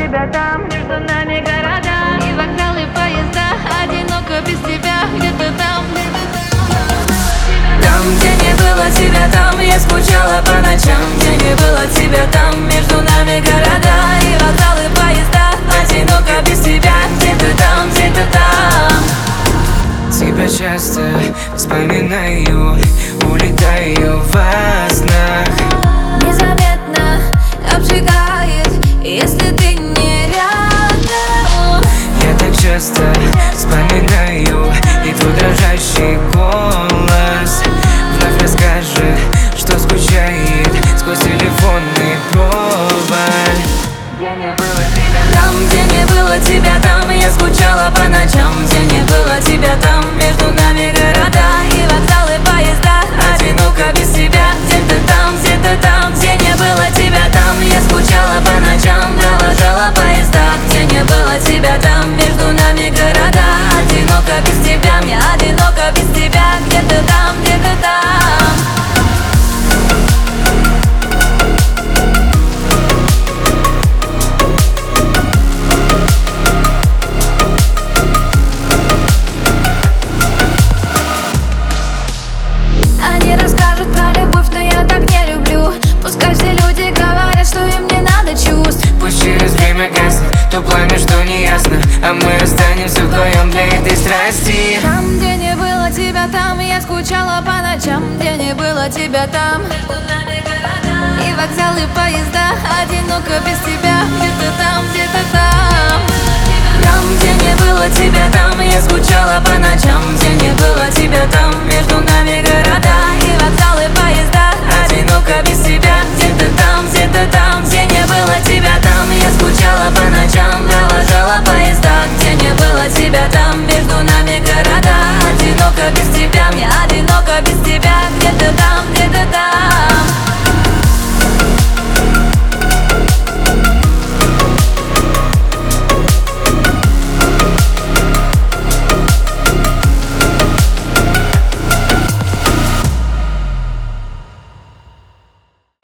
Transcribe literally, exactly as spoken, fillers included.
тебя там, между нами города и вокзалы, поезда. Одиноко без тебя, где-то там, там, где не было тебя, там я скучала по ночам. Где не было тебя, там между нами города и вокзалы, поезда. Одиноко без тебя, где-то там, где-то там. Тебя часто вспоминаю, улетаю во снах. незаметно обжигает, если ты не рядом. Я так часто вспоминаю и твой дрожащий голос вновь расскажет, что скучает сквозь телефонный провод. Где не было тебя, Там, где не было тебя, там я скучала по ночам. Где не было тебя, там между нами города и вокзалы, поезда. Одиноко без тебя, где-то там, где-то там. Где не было тебя, там я скучала по ночам, провожала поезда. Где не было тебя, там между нами города. Одиноко без тебя, мне одиноко без тебя, где-то там, где-то там. они расскажут про любовь, но я так не люблю. Пускай все люди говорят, что им не надо чувств. Пусть через время гаснет то пламя, что не ясно, а мы останемся вдвоем для этой страсти. Там, где не было тебя, там я скучала по ночам. Где не было тебя, там и вокзалы, поезда. Одиноко без тебя, где-то там, где-то там. Там, где не было тебя, там я скучала по ночам. Где не было тебя, там между нами города и вокзалы, поезда. Одиноко без тебя, где-то там, где-то там. Где не было тебя, там я скучала по ночам, провожала поезда. Где не было тебя, там